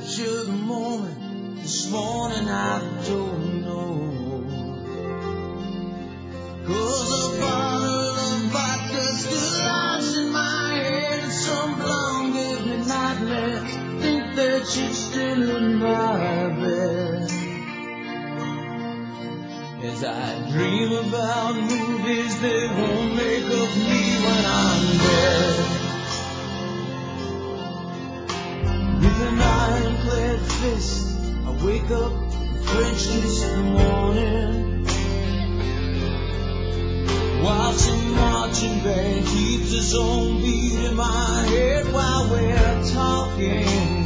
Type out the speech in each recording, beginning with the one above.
capture the moment. This morning I don't know. 'Cause a bottle of vodka still lies in my head, and some blonde gave me nightmares. Think that she's still in my bed. As I dream about movies that won't make of me when I'm dead. With an ironclad fist, I wake up and French kiss in the morning. While some marching band keeps its own beat in my head while we're talking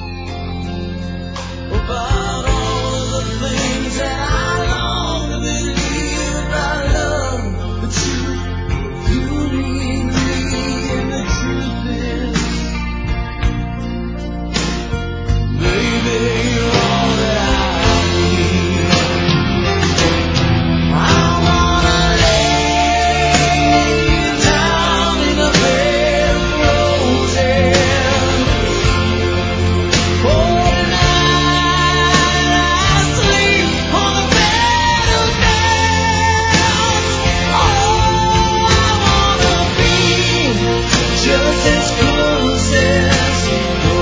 about all of the things that I long to believe about love, the truth, you need me, and the truth is, baby, you're all that I need. I wanna lay you down in a bed of roses. For tonight I sleep on a bed of nails. Oh, I wanna be just as close as the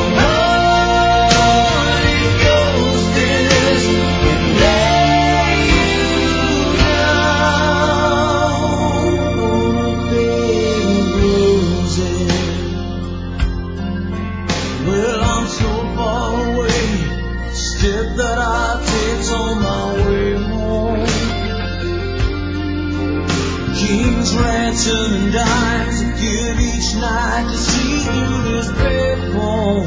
Holy Ghost is, and lay you down on a bed of roses. Well, I'm so far away, step that I take's on my way home. King's ransom and dimes I give each night to see through this bed home.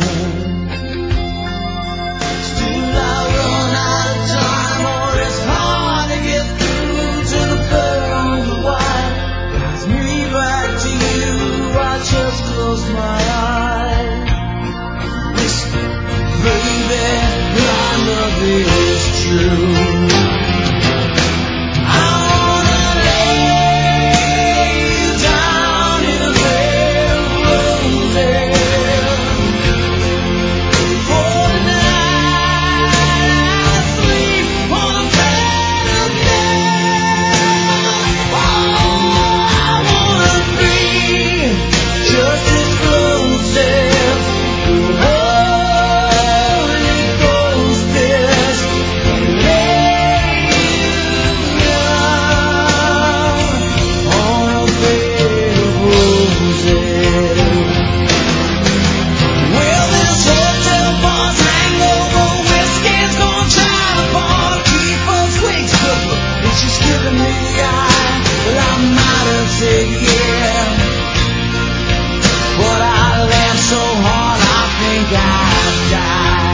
Still I run out of time, or it's hard to get through to the bird on the wire. Guides me back to you, I just close my eyes. Listen, baby, my love is true. I wanna lay you down in a bed of roses. For tonight I sleep on a bed of nails. Oh, I wanna be just as close as the Holy Ghost is, and lay you down on a bed of roses. Well, this hotel bar's hangover whiskey's gonna try to bar to keep us waked up, and she's giving me the eye. Well, I might have said yeah, but I laughed so hard I think I died.